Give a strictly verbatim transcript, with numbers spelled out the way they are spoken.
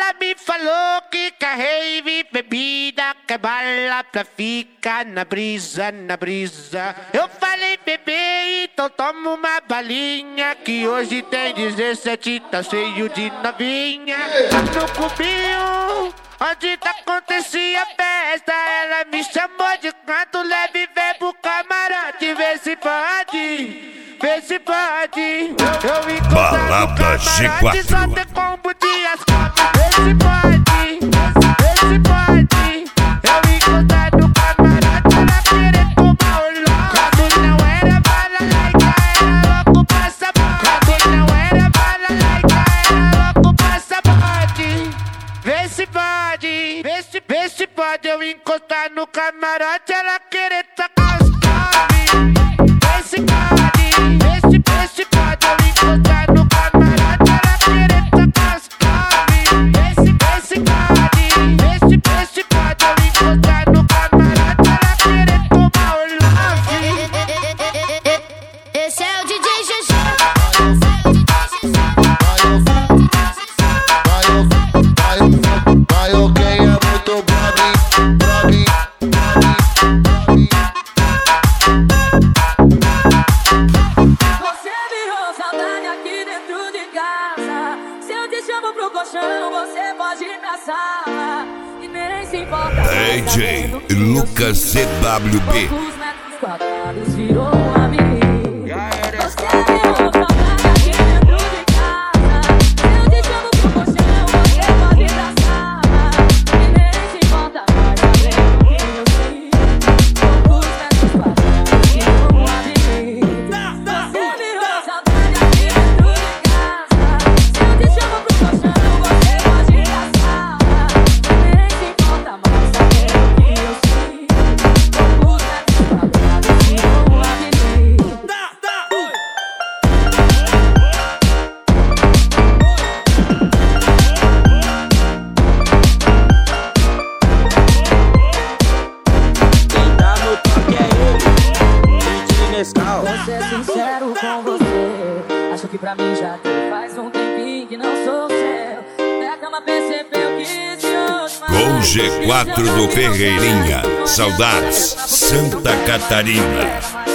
Ela me falou que quer rave, bebida, quer bala pra ficar na brisa, na brisa. Eu falei, bebê, então toma uma balinha, que hoje tem dezessete, tá cheio de novinha. No cubinho, onde tá acontecia a festa, ela me chamou de canto leve, vem pro camarote, vê se pode, vê se pode. Eu encontrar no camarote, só tem combo de asfalto, vê se pode, vê se pode. Eu encontrar no camarote, ela querer tomar o louco. Quando não era bala laica, era louco passaporte. Quando não era bala laica, era louco passaporte. Vê se pode, vê se, vê se pode eu encostar no camarote, ela querer tacar os come. Vê se pode, vê se, vê se pode eu encostar no camarote, ela querer tacar os come. Vê se, vê se pode, vê se, vê se pode eu encostar no camarote, ela querer tomar o love. Esse é o D J G G. Vai, ok, é muito brabo, brabo, Você virou saudade aqui dentro de casa. Se eu te chamo pro colchão, você pode ir pra sala e nem se importa. D J Lucas C W B. Poucos metros quadrados virou um amigo. Você virou saudade aqui dentro de casa. Se eu te chamo pro colchão, você pode ir pra sala e nem se importa mais além do que eu sei. Poucos metros quadrados virou um amigo. Você virou saudade aqui dentro de casa. Se eu te chamo pro colchão, você pode ir pra sala e nem se importa mais além do que eu sei. Poucos metros quadrados virou um amigo. Quem tá no toque é ele, D J Nescau. Vou ser sincero com você, acho que pra mim já tem faz um tempinho que não sou seu. Minha cama percebeu que se hoje Com G quatro do Ferreirinha. Saudades, Santa Catarina.